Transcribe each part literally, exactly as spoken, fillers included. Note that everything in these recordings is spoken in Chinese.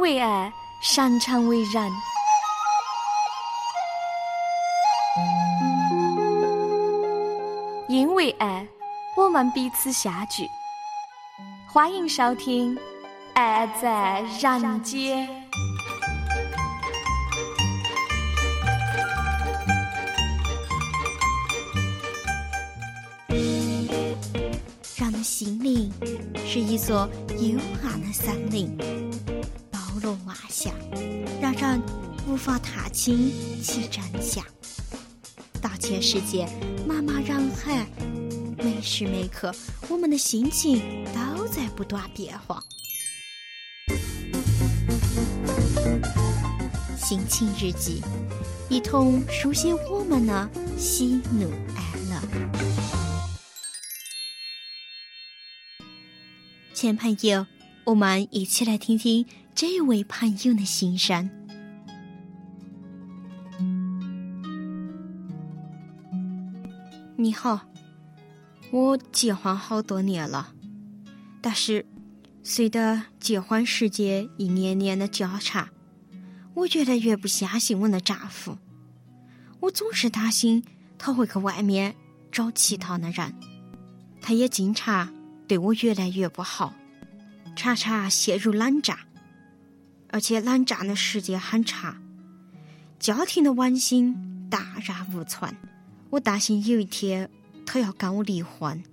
为爱，擅长为人。因为爱，我们彼此相聚。欢迎收听《爱在人间》。 人的心灵是一座幽暗的森林，包罗万象，让人无法踏清其真相。大千世界，茫茫人海，每时每刻，我们的心情都在不断变化。心情日记，一同书写我们的喜怒哀乐。前朋友，我们一起来听听这位朋友的心声。你好，我结婚好多年了，但是随着结婚时间一年年的交叉，我越来越不相信我的丈夫。我总是担心他会去外面找其他的人，他也经常对我越来越不好，常常陷入冷战，而且冷战的时间很长，家庭的温馨荡然无存。我担心有一天他要跟我离婚。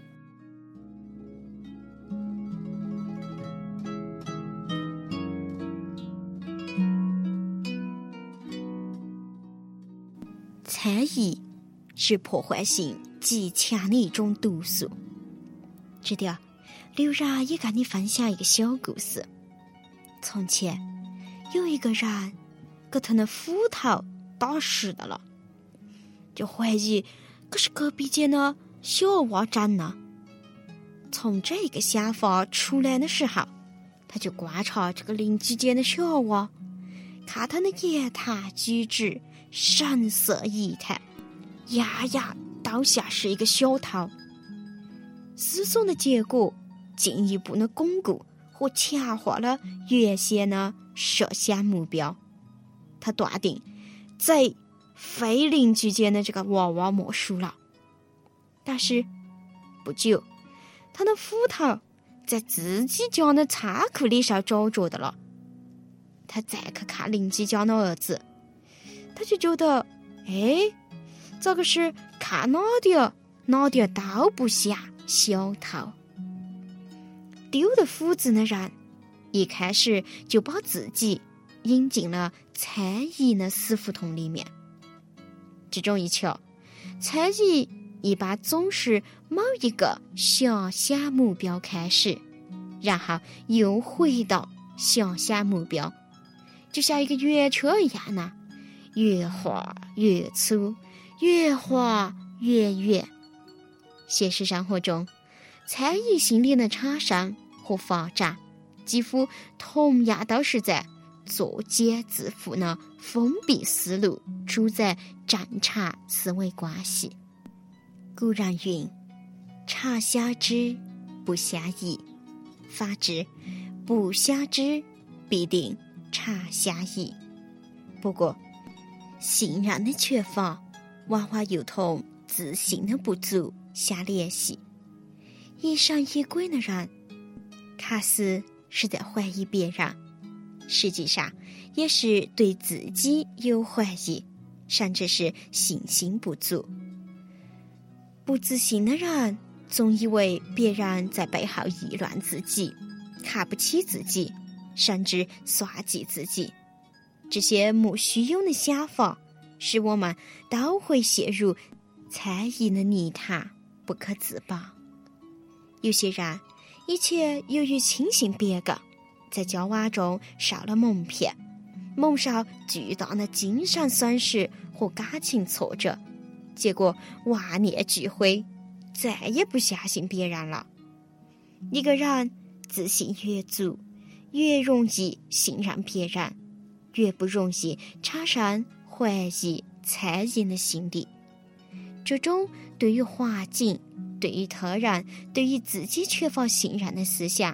猜疑是破坏性极强的一种毒素。这点刘然也跟你分享一个小故事。从前有一个人给他的斧头打湿了，就怀疑可是隔壁间的小娃整的。从这个想法出来的时候，他就观察这个邻居间的小娃，看他的言谈举止神色仪态，样样都像是一个小偷。思索的结果进一步的巩固和强化了原先的设想目标。他断定贼非邻居间的这个娃娃莫属了。但是不久，他的斧头在自己家的仓库里上找着的了。他再去看邻居家的儿子，他就觉得，哎，这个是看哪点哪点都不像小偷。丢的斧子的人一开始就把自己引进了猜疑的死胡同里面。这种一瞧，猜疑一般总是某一个想象目标开始，然后又回到想象目标，就像一个圆圈一样呢，越画越粗，越画越远。现实生活中，猜疑心理的产生和发展几乎同样都是在作茧自缚的封闭思路主宰正常思维关系。古人云：常相知，不相疑；反之，不相知，必定常相疑。不过，信任的缺乏往往又同自信的不足相联系。疑神疑鬼的人看似是在怀疑别人，实际上也是对自己有怀疑，甚至是信心不足。不自信的人总以为别人在背后议论自己，看不起自己，甚至算计自己。这些莫须有的想法使我们都会陷入猜疑的泥潭，不可自拔。有些人以前由于轻信别个，在交往中受了蒙骗，蒙受巨大的精神损失和感情挫折，结果万念俱灰，再也不相信别人了。一个人自信越足，越容易信任别人，越不容易产生怀疑、猜疑的心理。这种对于环境、对于他人、对于自己缺乏信任的思想，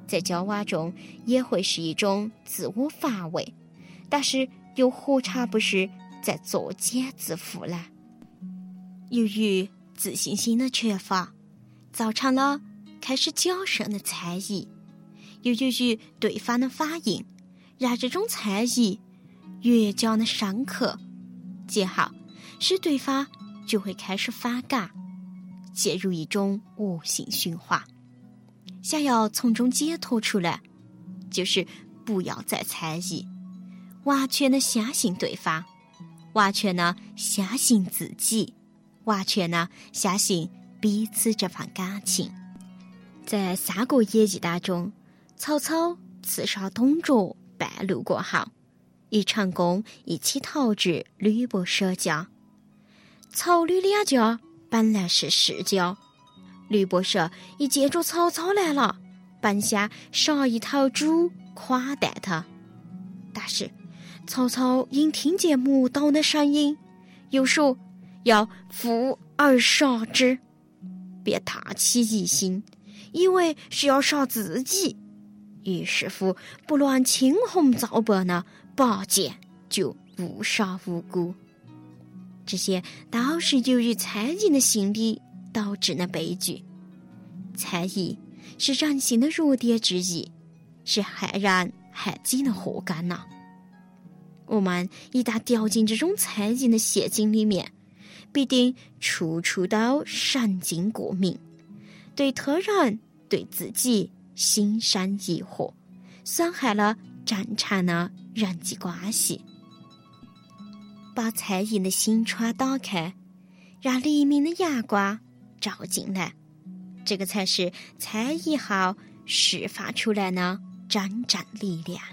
在郊外中也会是一种自我防卫，但是又何尝不是在作茧自缚呢？由于自信心的缺乏，造成了开始较深的猜疑，又由于对方的反应，让这种猜疑越加的深刻，最后使对方就会开始反感，陷入一种恶性循环。想要从中解脱出来，就是不要再猜疑，完全的相信对方，完全的相信自己，完全的相信彼此这份感情。在《三国演义》当中，曹操刺杀董卓败露过后，已成功一起逃至吕布舍家。曹吕两家本来是世交，吕布舍一见着曹操来了，本想杀一头猪款待他，但是曹操因听见磨刀的声音，又说要负而杀之，便大起疑心，以为是要杀自己，于是乎不论青红皂白呢，拔剑就误杀无辜。这些都是由于猜疑的心理导致的悲剧。猜疑是人性的弱点之一，是害人害己的祸根呐。我们一旦掉进这种猜疑的陷阱里面，必定处处都神经过敏，对他人对自己心生疑惑，损害了正常的人际关系。把猜疑的心窗打开，让黎明的阳光照进来，这个才是猜疑后释放出来的真正力量。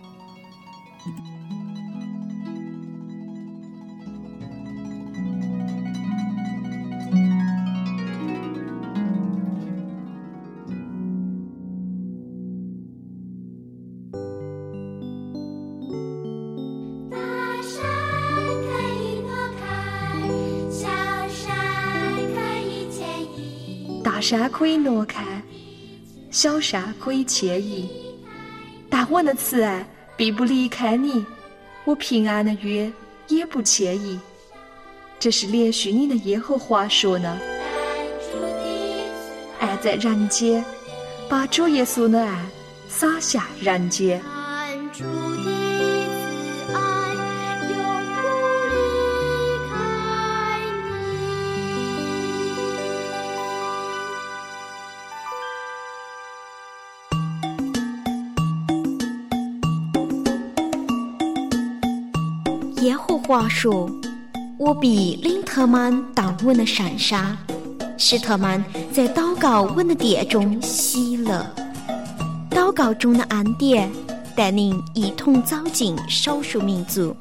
大山可以挪开，小山可以迁移，但我的慈爱必不离开你，我平安的约也不迁移。这是连续你的耶和华说呢。爱在人间，把主耶稣的爱洒下人间。 耶和华说，我必领他们到我的山上，使他们在祷告我的殿中喜乐。祷告中的恩典带领一同走进少数民族。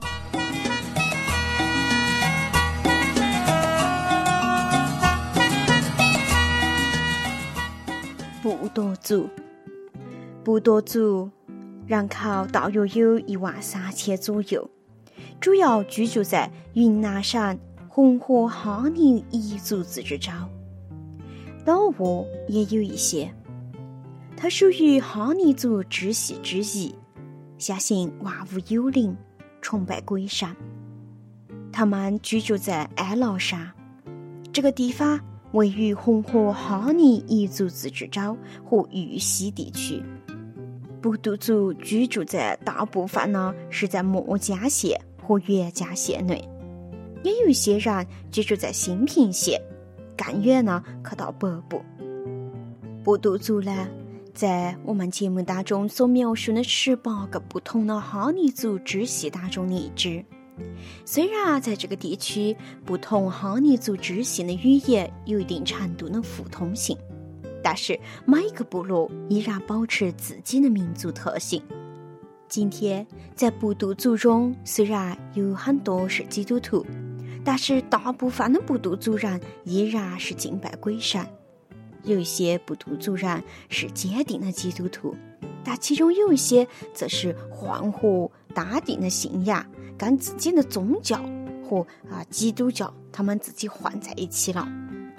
布多族，布多族人口大约有一万三千左右，主要居住在云南省红河哈尼彝族自治州。老挝也有一些，它属于哈尼族支系之一，相信万物有灵，崇拜鬼神。他们居住在安拉山，这个地方位于红河哈尼彝族自治州和玉溪地区。布都族居住在大部分呢是在墨江县和沅江县内，也有一些人居住在新平县，更远呢可到北部。布都族呢，在我们节目当中所描述的十八个不同的哈尼族支系当中的一支。虽然在这个地区不同哈尼族支系的语言有一定程度的互通性，但是每个部落依然保持自己的民族特性。今天在布都族中，虽然有很多是基督徒，但是大部分的布都族人依然是敬拜鬼神。有一些布都族人是坚定的基督徒，但其中有一些则是混合当地的信仰跟自己的宗教和啊基督教他们自己混在一起了。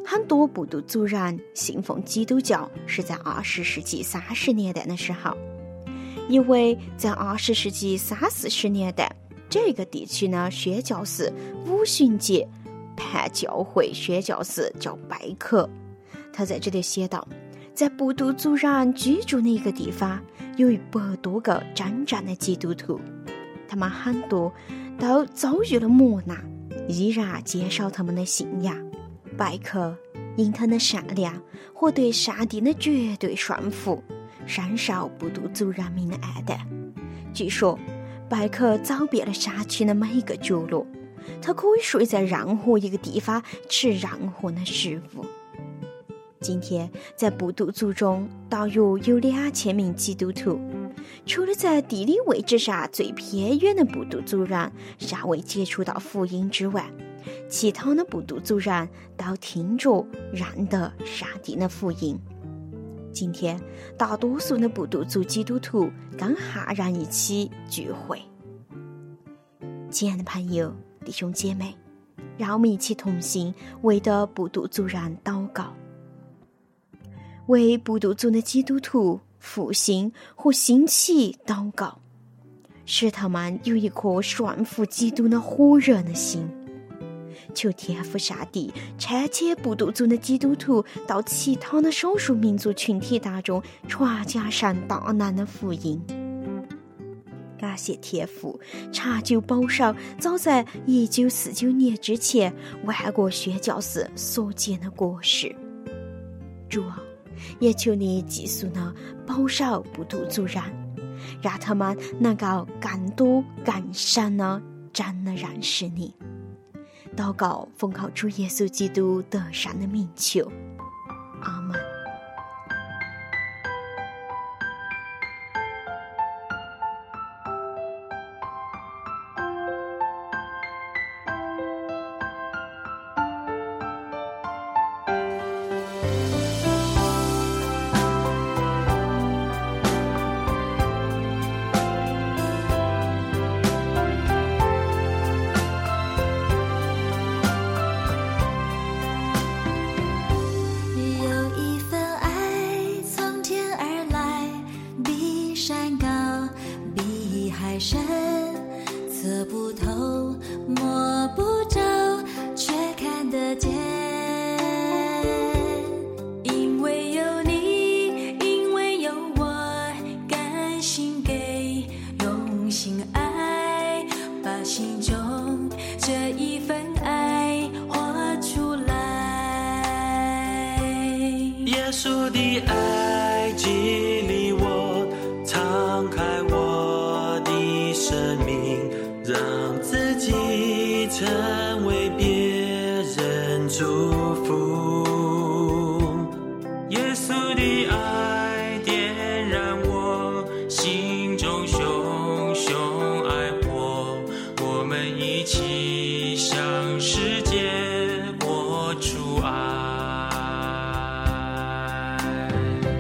很多布都族人信奉基督教是在二十世纪三十年代的时候，因为在二十世纪三四十年代，这个地区呢宣教士五旬节叛教会宣教士叫拜克，他在这里写道，在布都族人居住的一个地方，有一百多个真正的基督徒，他们很多都遭遇了磨难，依然坚守他们的信仰。拜克因他的善良和对上帝的绝对顺服，深受布都族人民的爱戴。据说拜克走遍了山区的每一个角落，他可以睡在任何一个地方，吃任何的食物。今天在布都族中大约有两千名基督徒，除了在地理位置上最偏远的布都族人尚未接触到福音之外，其他的布都族人都听着认得上帝的福音。今天大多数的布都族基督徒跟汉人一起聚会。亲爱的朋友弟兄姐妹，让我们一起同心为的布都族人祷告，为布都族的基督徒复兴和兴起祷告，使他们有一颗顺服基督的火热的心。求天父上帝差遣布都族的基督徒到其他的少数民族群体当中传讲神大能的福音。感谢天父长久保守早在一九四九年之前万国宣教士所见的果实。主啊，也求你继续呢保守布都族人，让他们能够更多更深的真的认识你。祷告奉靠主耶稣基督得胜的名求，阿们。 深测不透摸不着却看得见，因为有你，因为有我，甘心给用心爱，把心中这一份爱活出来。 耶稣的爱激励我，敞开我的生命，让自己成为别人祝福。耶稣的爱点燃我心中熊熊爱火，我们一起向世界活出爱。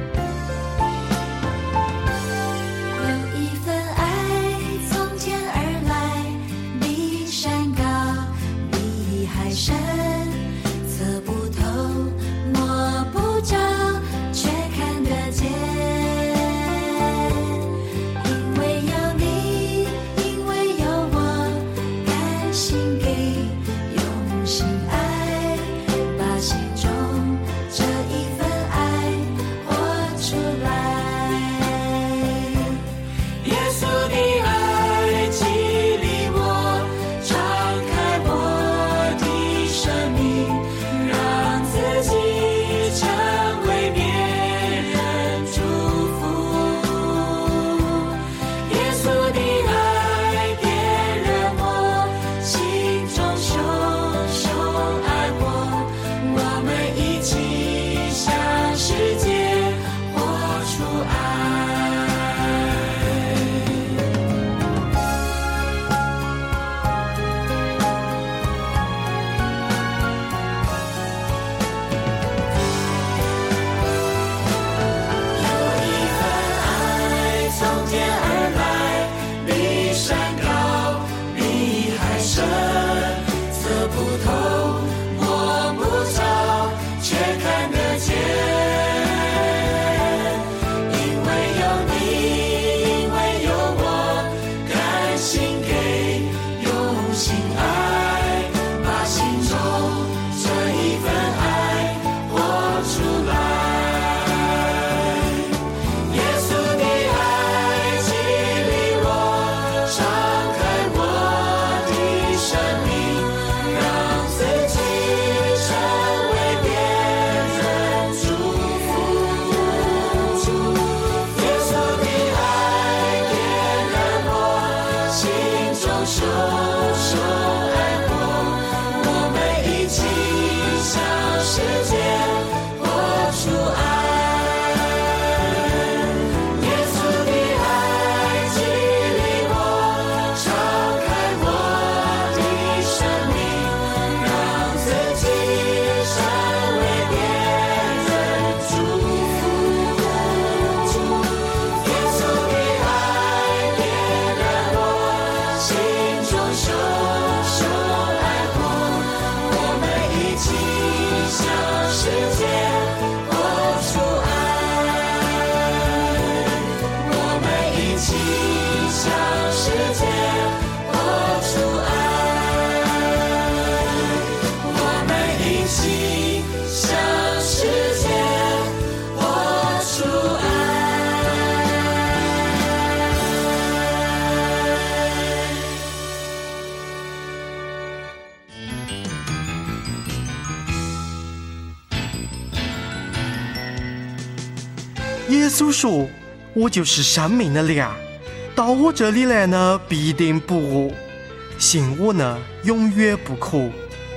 耶稣说，我就是生命的粮，到我这里来呢，必定不饿，信我呢，永远不渴。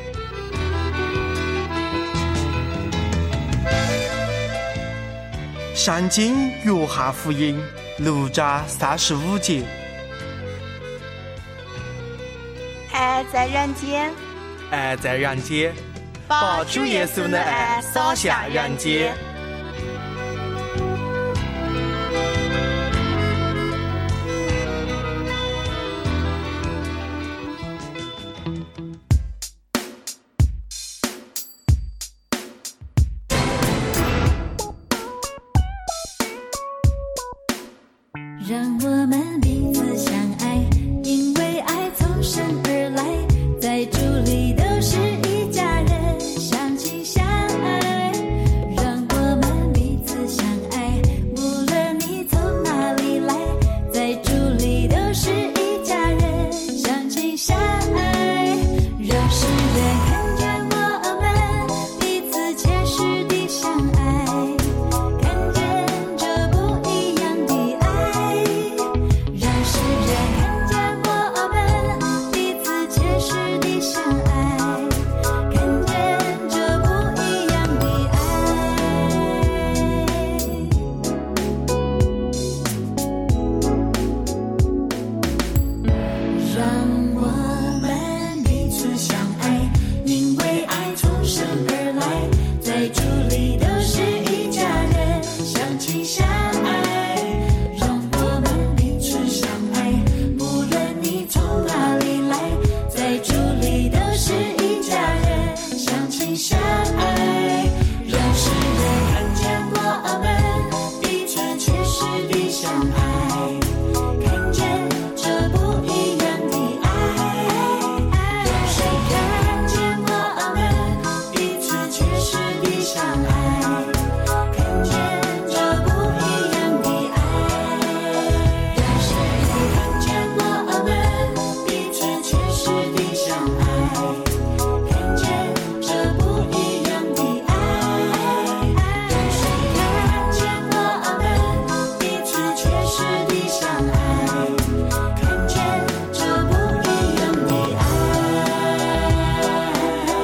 圣经约翰福音六章三十五节。 爱在人间， 爱在人间，把主耶稣的爱洒向人间。 让我们彼此相爱，因为爱从神而来，在主里都是一家人，相亲相爱。让我们彼此相爱，无论你从哪里来，在主里都是一家人，相亲相爱。让世人看见我们彼此切实的相爱，看见这不一样的爱。让世人看见我们彼此切实的相爱，看见这不一样的爱。让我们彼此相爱，因为爱从神而来，在主里都是一家人，相亲相爱。让我们彼此相爱，无论你从哪里来，在主里都是一家人，相亲相爱。让世人看见我们彼此切实的相爱，看见这不一样的爱。让谁看见我们彼此切实的相爱，看见这不一样的爱。让谁看见我们彼此切实的相爱，看见这不一样的爱。让谁看见我们彼此切实的相爱，看见这不一样的爱。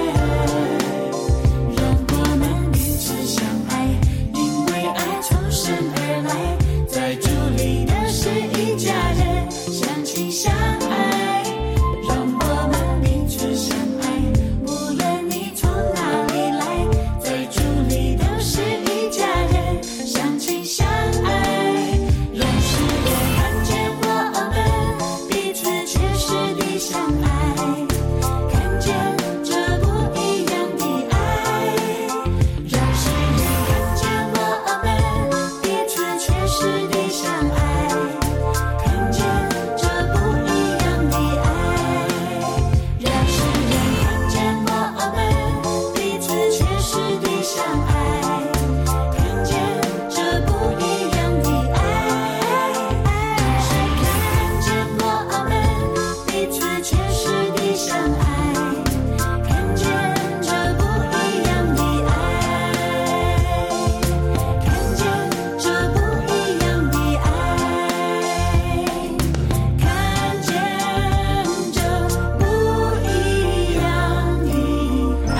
让我们彼此相爱，因为爱从神而来，在主里都是一家人，相亲相爱。让我们彼此相爱，无论你从哪里来，在主里都是一家人，相亲相爱。让世人看见我们彼此切实的相爱，看见这不一样的爱。让世人看见我们彼此切实的相爱，看见这不一样的爱。让世人看见我们彼此切实的相爱，看见这不一样的爱。让谁看见我们彼此切实的相爱，看见这不一样的爱，看见这不一样的爱，看见这不一样的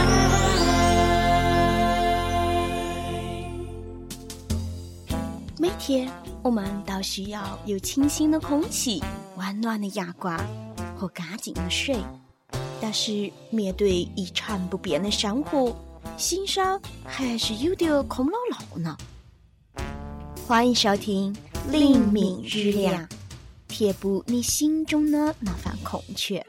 爱。 每天我们都需要有清新的空气、温暖的阳光和干净的水，但是面对一成不变的生活，心上还是有点空落落呢。欢迎收听灵敏日亮，填补你心中的那份空缺。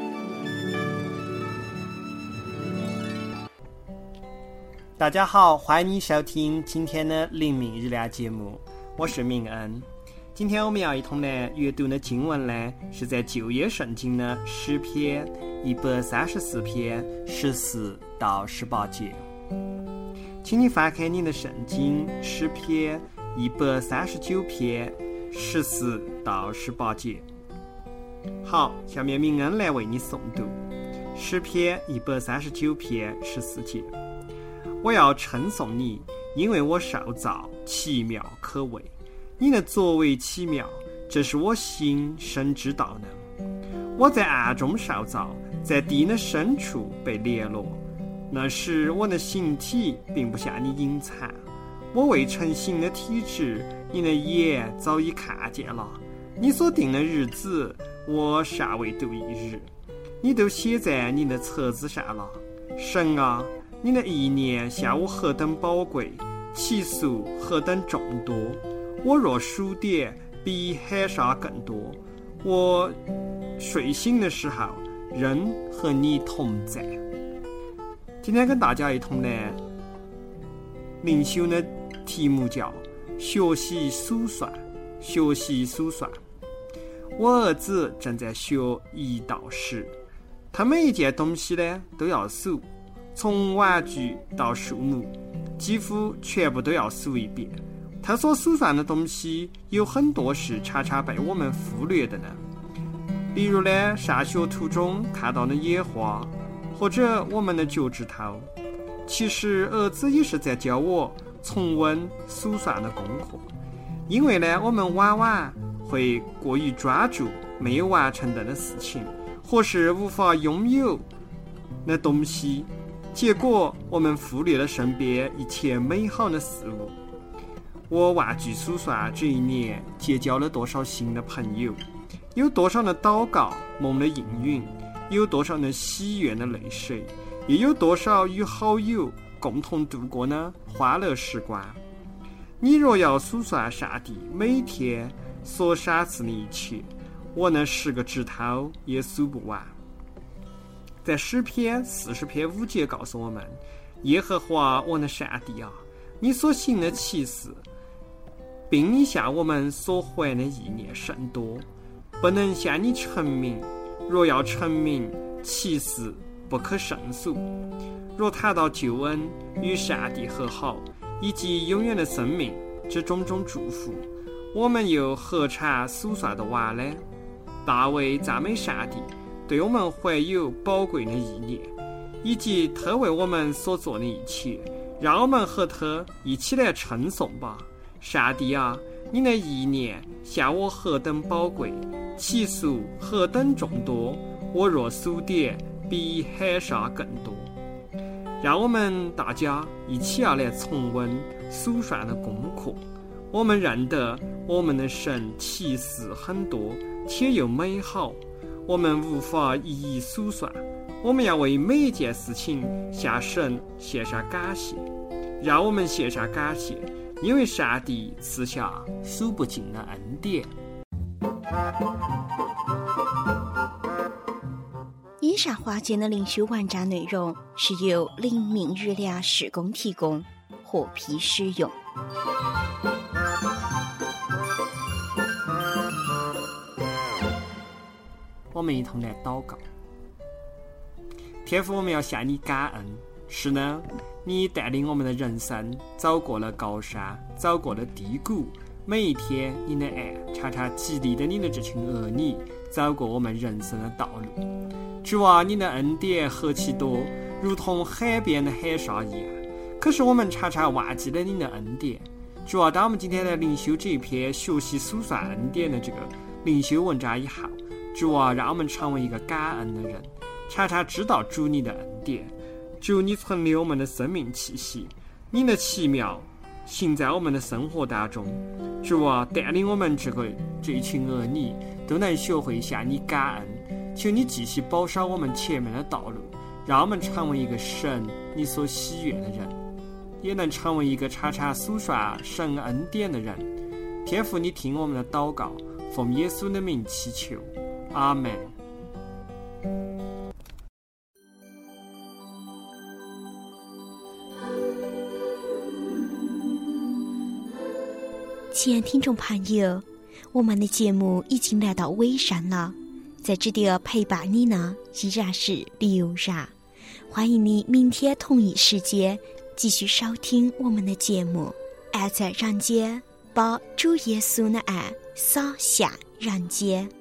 大家好，欢迎你收听今天的灵敏日亮节目，我是明恩。今天我们要一同来阅读的经文呢，是在旧约圣经的诗篇一百三十四篇十四到十八节。请你翻开你的圣经诗篇一百三十九篇十四到十八节。好，下面明恩来为你诵读诗篇一百三十九篇十四节。我要称颂你， 因为我受造奇妙可畏。你的作为奇妙，这是我心深知道的。我在暗中受造，在地的深处被联络。那时我的形体并不向你隐藏，我未成形的体质，你的眼早已看见了。你所定的日子，我尚未度一日，你都写在你的册子上了。神啊，你的意念向我何等宝贵，其数何等众多。我若数点，比海沙更多。我睡醒的时候，仍和你同在。今天跟大家一同来灵修的题目叫学习数算，学习数算。我儿子正在学一到十，他每一件东西呢都要数，从玩具到树木，几乎全部都要数一遍。他所数算的东西有很多是常常被我们忽略的呢，例如呢，上学途中看到的野花，或者我们的脚趾头。其实儿子也是在教我重温数算的功课，因为呢，我们往往会过于专注没有完成的事情，或是无法拥有的东西，结果我们忽略了身边一切美好的事物。我忘记数算这一年结交了多少新的朋友，有多少的祷告梦的应允，有多少的喜悦的泪水，也有多少与好友共同度过的欢乐时光。你若要数算上帝每天所赏赐的一切，我那十个指头也数不完。在诗篇四十篇五节告诉我们，耶和华我的上帝啊，你所行的奇事，并你向我们所怀的意念甚多，不能向你陈明。若要陈明，其事不可胜数。若谈到救恩与上帝和好，以及永远的生命这种种祝福，我们又何尝数算得完呢？大卫赞美上帝对我们怀有宝贵的意念，以及他为我们所做的一切，让我们和他一起来称颂吧。上帝啊，你的意念向我何等宝贵，其数何等众多，我若数点，比海沙更多。让我们大家一起要来重温数算的功课。我们认得我们的神奇事很多，且又美好，我们无法一一数算。我们要为每一件事情向神献上感谢，让我们献上感谢，因为上帝赐下数不尽的恩典。 以上话节的灵修文章内容是由灵命日粮事工提供，获批使用。 我们一同来祷告。天父，我们要向你感恩，是呢，你带领我们的人生走过了高山，走过了低谷，每一天你的爱常常激励着你的这群儿女走过我们人生的道路。主啊，你的恩典何其多，如同海边的海沙一样，可是我们常常忘记了你的恩典。主啊，当我们今天来灵修这一篇学习数算恩典的这个灵修文章以后，主啊，让我们成为一个感恩的人，常常知道主你的恩典。主，你存留我们的生命气息，你的奇妙行在我们的生活当中。主啊，带领我们这个这一群儿女都能学会向你感恩。求你继续保守我们前面的道路，让我们成为一个神你所喜悦的人，也能成为一个常常数算神恩典的人。天父，你听我们的祷告，奉耶稣的名祈求，阿们。 亲爱听众朋友，我们的节目已经来到尾声了，在这里陪伴你呢依然是刘然，欢迎你明天同一时间继续收听我们的节目。爱在人间，把主耶稣的爱洒向人间。